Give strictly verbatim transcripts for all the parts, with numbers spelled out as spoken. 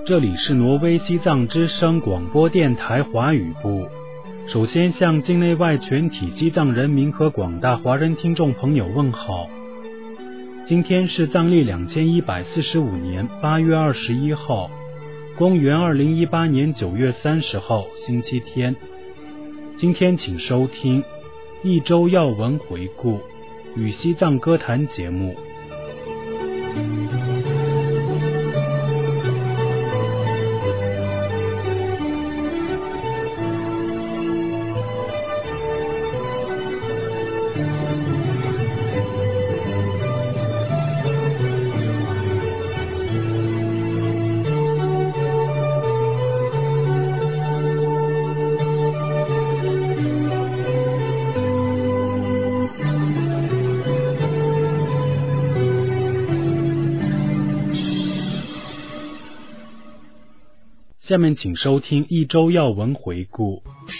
这里是挪威西藏之声广播电台华语部。首先向境内外全体西藏人民和广大华人听众朋友问好。今天是藏历两千一百四十五年八月二十一号，公元二零一八年九月三十号，星期天。今天请收听一周要闻回顾与西藏歌坛节目。下面请收听一周要闻回顾。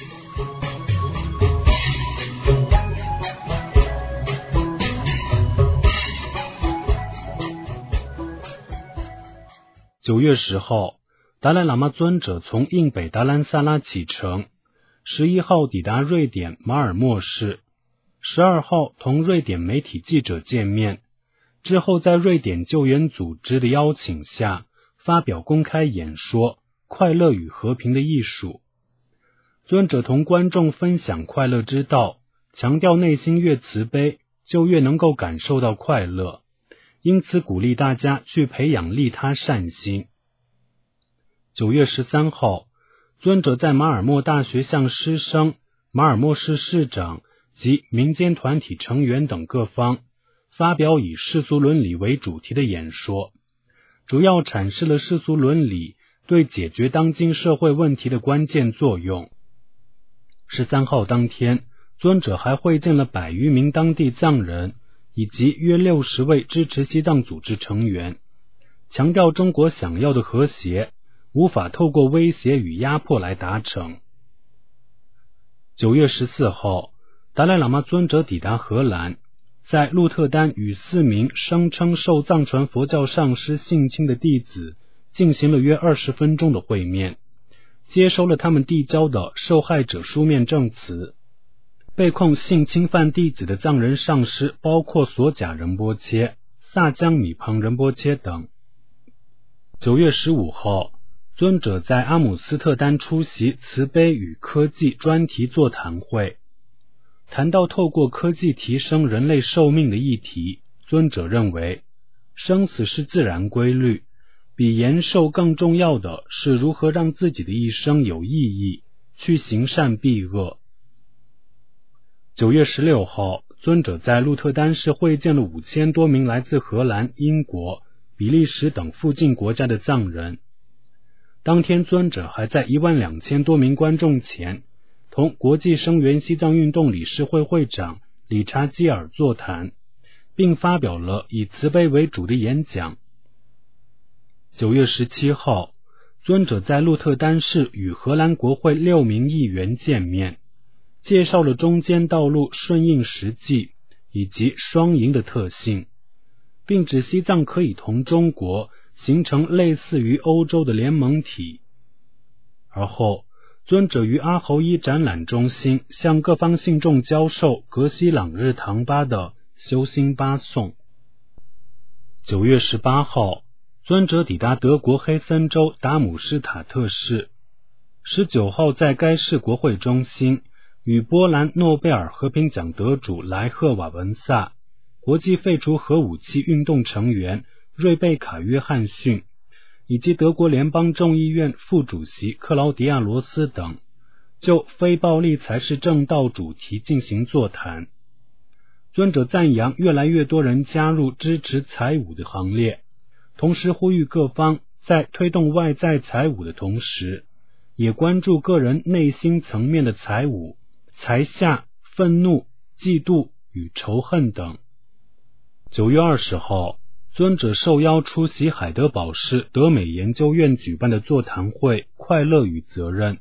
九月十号，达赖喇嘛尊者从印北达兰萨拉启程，十一号抵达瑞典马尔默市，十二号同瑞典媒体记者见面，之后在瑞典救援组织的邀请下发表公开演说快乐与和平的艺术。尊者同观众分享快乐之道，强调内心越慈悲就越能够感受到快乐，因此鼓励大家去培养利他善心。九月十三号，尊者在马尔默大学向师生、马尔默市市长及民间团体成员等各方发表以世俗伦理为主题的演说，主要阐释了世俗伦理对解决当今社会问题的关键作用。十三号当天，尊者还会见了百余名当地藏人以及约六十位支持西藏组织成员，强调中国想要的和谐无法透过威胁与压迫来达成。九月十四号，达赖喇嘛尊者抵达荷兰，在鹿特丹与四名声称受藏传佛教上师性侵的弟子进行了约二十分钟的会面，接收了他们递交的受害者书面证词。被控性侵犯弟子的藏人上师包括索贾仁波切、萨江米彭仁波切等。九月十五号，尊者在阿姆斯特丹出席慈悲与科技专题座谈会，谈到透过科技提升人类寿命的议题。尊者认为生死是自然规律，比延寿更重要的是如何让自己的一生有意义，去行善避恶。九月十六号，尊者在鹿特丹市会见了五千多名来自荷兰、英国、比利时等附近国家的藏人。当天，尊者还在一万两千多名观众前同国际声援西藏运动理事会会长理查基尔座谈，并发表了以慈悲为主的演讲。九月十七号，尊者在鹿特丹市与荷兰国会六名议员见面，介绍了中间道路顺应实际以及双赢的特性，并指西藏可以同中国形成类似于欧洲的联盟体。而后，尊者于阿侯伊展览中心向各方信众教授格西朗日唐巴的修心八颂。九月十八号，尊者抵达德国黑森州达姆施塔特市，十九号在该市国会中心与波兰诺贝尔和平奖得主莱赫瓦文萨、国际废除核武器运动成员瑞贝卡约翰逊以及德国联邦众议院副主席克劳迪亚罗斯等就非暴力才是正道主题进行座谈。尊者赞扬越来越多人加入支持财武的行列，同时呼吁各方在推动外在财武的同时，也关注个人内心层面的财武、财下、愤怒、嫉妒与仇恨等。九月二十号，尊者受邀出席海德堡市德美研究院举办的座谈会快乐与责任。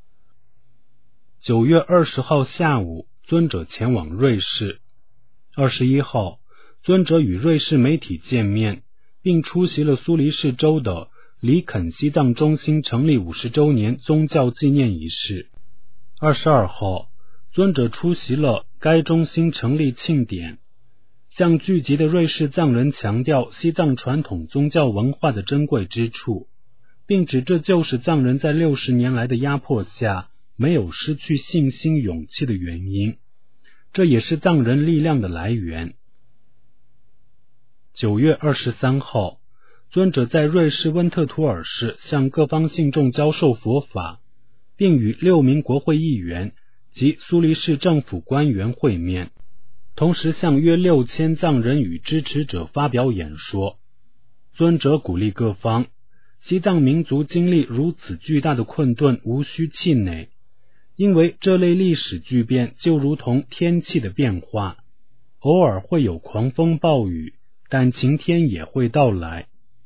九月二十号下午，尊者前往瑞士。二十一号，尊者与瑞士媒体见面，并出席了苏黎世州的里肯西藏中心成立五十周年宗教纪念仪式。二十二号，尊者出席了该中心成立庆典，向聚集的瑞士藏人强调西藏传统宗教文化的珍贵之处，并指这就是藏人在六十年来的压迫下没有失去信心勇气的原因，这也是藏人力量的来源。九月二十三号，尊者在瑞士温特图尔市向各方信众教授佛法，并与六名国会议员及苏黎世政府官员会面，同时向约六千藏人与支持者发表演说。尊者鼓励各方，西藏民族经历如此巨大的困顿无需气馁，因为这类历史巨变就如同天气的变化，偶尔会有狂风暴雨，但晴天也会到来。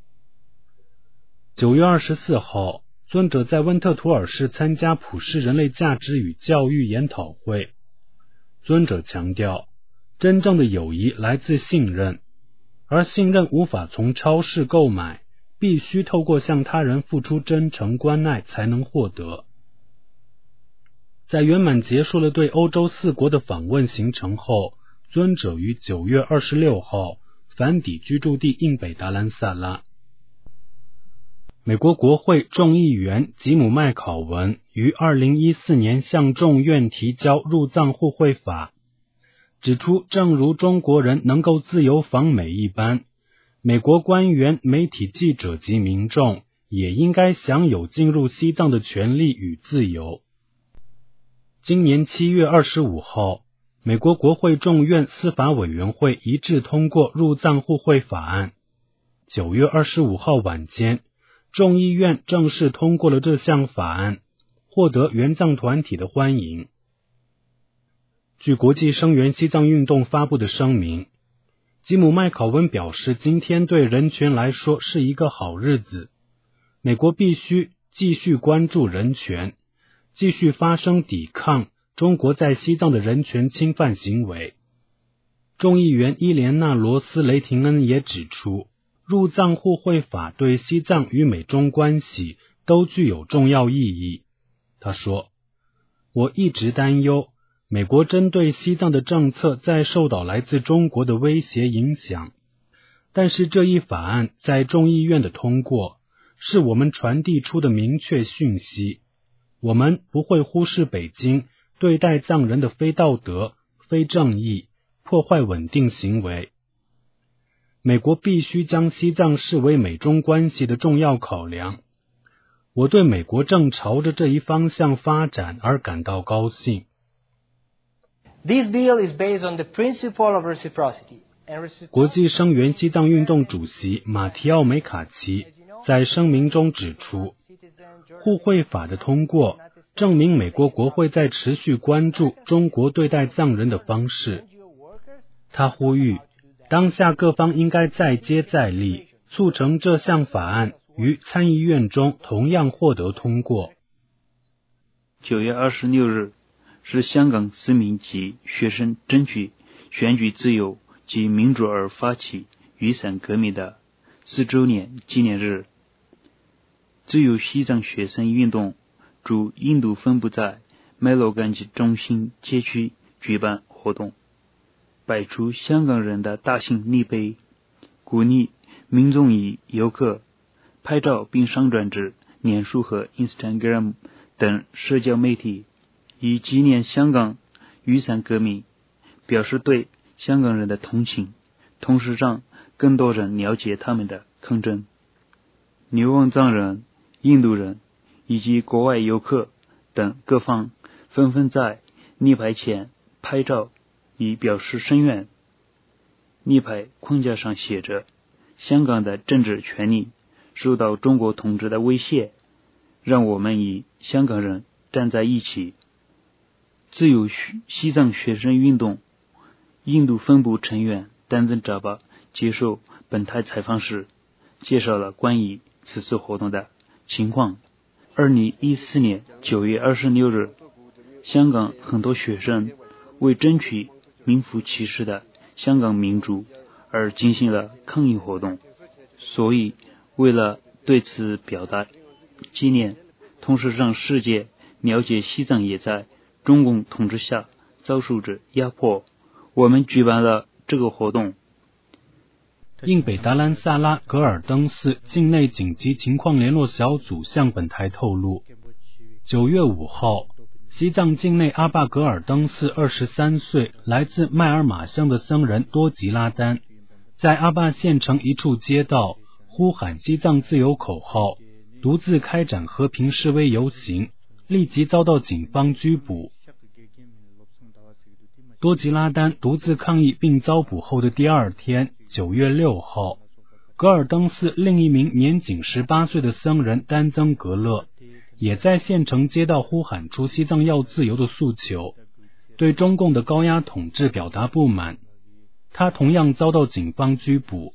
九月二十四号，尊者在温特图尔市参加普世人类价值与教育研讨会。尊者强调，真正的友谊来自信任，而信任无法从超市购买，必须透过向他人付出真诚关爱才能获得。在圆满结束了对欧洲四国的访问行程后，尊者于九月二十六号返抵居住地印北达兰萨拉。美国国会众议员吉姆·麦考文于二零一四年向众院提交入藏互惠法，指出正如中国人能够自由访美一般，美国官员、媒体记者及民众也应该享有进入西藏的权利与自由。今年七月二十五号，美国国会众院司法委员会一致通过入藏互惠法案。九月二十五号晚间，众议院正式通过了这项法案，获得援藏团体的欢迎。据国际声援西藏运动发布的声明，吉姆·麦考文表示，今天对人权来说是一个好日子，美国必须继续关注人权，继续发声抵抗中国在西藏的人权侵犯行为。众议员伊莲娜·罗斯·雷廷恩也指出，入藏互惠法对西藏与美中关系都具有重要意义。他说，我一直担忧美国针对西藏的政策在受到来自中国的威胁影响，但是这一法案在众议院的通过，是我们传递出的明确讯息，我们不会忽视北京对待藏人的非道德、非正义、破坏稳定行为。美国必须将西藏视为美中关系的重要考量。我对美国正朝着这一方向发展而感到高兴。 This bill is based on the principle of reciprocity. 国际声援西藏运动主席马提奥梅卡奇在声明中指出，互惠法的通过证明美国国会在持续关注中国对待藏人的方式。他呼吁，当下各方应该再接再厉，促成这项法案于参议院中同样获得通过。 九月二十六日是香港市民及学生争取选举自由及民主而发起雨伞革命的四周年纪念日。自由西藏学生运动驻印度分部在麦洛干吉中心街区举办活动，摆出香港人的大型立碑，鼓励民众与游客拍照并上传至脸书和 Instagram 等社交媒体，以纪念香港雨伞革命，表示对香港人的同情，同时让更多人了解他们的抗争。流亡藏人、印度人以及国外游客等各方纷纷在立牌前拍照，以表示声援。立牌框架上写着，香港的政治权利受到中国统治的威胁，让我们与香港人站在一起。自由西藏学生运动印度分部成员丹增扎巴接受本台采访时介绍了关于此次活动的情况。二零一四年九月二十六日，香港很多学生为争取名副其实的香港民主而进行了抗议活动，所以为了对此表达纪念，同时让世界了解西藏也在中共统治下遭受着压迫。我们举办了这个活动。 印北达兰萨拉格尔登寺境内紧急情况联络小组向本台透露，九月五号，西藏境内阿坝格尔登寺二十三岁来自麦尔马乡的僧人多吉拉丹，在阿坝县城一处街道呼喊西藏自由口号，独自开展和平示威游行，立即遭到警方拘捕。多吉拉丹独自抗议并遭捕后的第二天，九月六号，格尔登寺另一名年仅十八岁的僧人丹增格勒也在县城街道呼喊出西藏要自由的诉求，对中共的高压统治表达不满。他同样遭到警方拘捕。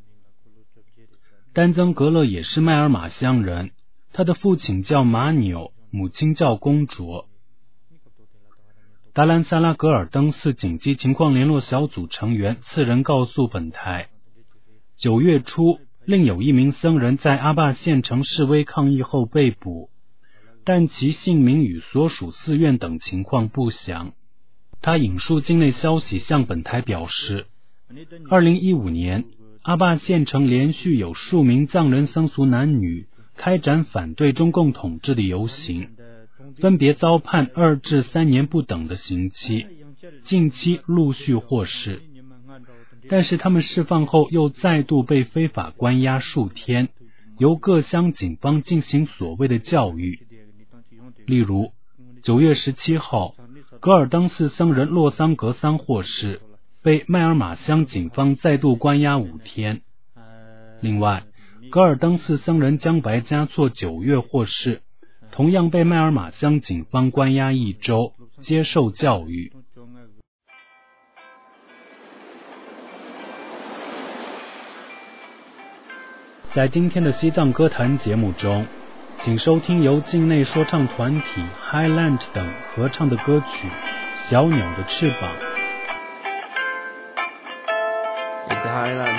丹增格勒也是麦尔马乡人，他的父亲叫马纽，母亲叫公卓。达兰萨拉格尔登寺紧急情况联络小组成员次人告诉本台，九月初，另有一名僧人在阿坝县城示威抗议后被捕，但其姓名与所属寺院等情况不详。他引述境内消息向本台表示，二零一五年，阿坝县城连续有数名藏人僧俗男女开展反对中共统治的游行，分别遭判二至三年不等的刑期，近期陆续获释。但是他们释放后又再度被非法关押数天，由各乡警方进行所谓的教育。例如，九月十七号，格尔登寺僧人洛桑格桑获释，被麦尔马乡警方再度关押五天。另外，格尔登寺僧人江白嘉措九月获释，同样被麦尔马乡警方关押一周，接受教育。在今天的西藏歌坛节目中，请收听由境内说唱团体 Highland 等合唱的歌曲《小鸟的翅膀》。 It's Highland。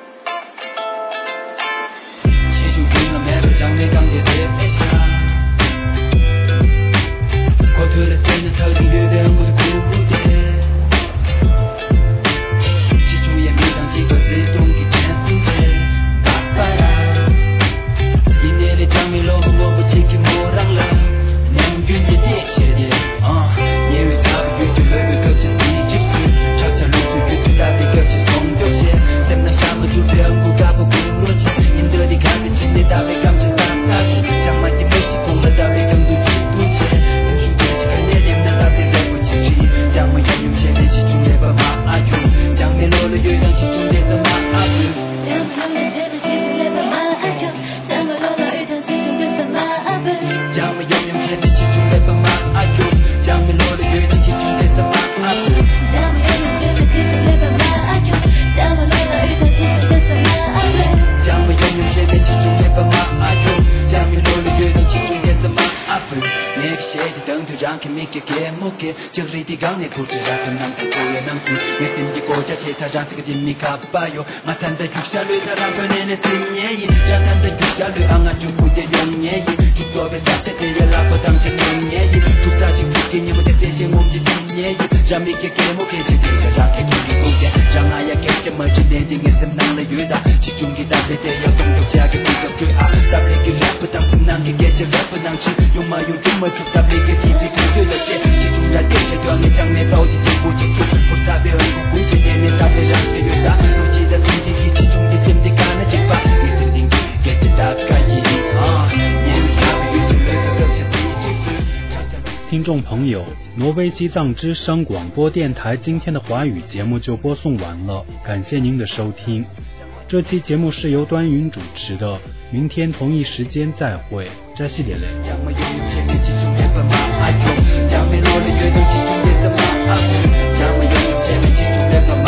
Matanda yukshalu tarampanene sinyeyi Ratanda yukshalu angachu kude yongyeyi Tutobe sachate yalapa damche yongyeyi Tutaji kuke nyamute seshe ngomji jinyeyi Ramike kemo keche desha rake kiki kuke Rangaya keche machi nedi ngesem nangla yuda Chichungi dabete ya tongdo chage kuka kuya Tableke rap tang kumnange keche rap nangchi Yongma yung chuma chuk tableke tipi kuyo yache Chichunga desha duange changme kaudi tibu chitu Pursabe ongu kunche neme tabe rake yuda Rujida sinjiki chichungi semde kana jikpa Isindingi keche tapkayi Nyemi tabi yudu leka kapche tijiku 听众朋友，挪威西藏之声广播电台今天的华语节目就播送完了，感谢您的收听。这期节目是由端云主持的，明天同一时间再会，扎西点嘞。 将我永远前面集中在奔马阿勇，将没落的乐动集中在什么阿勇，将我永远前面集中在奔马。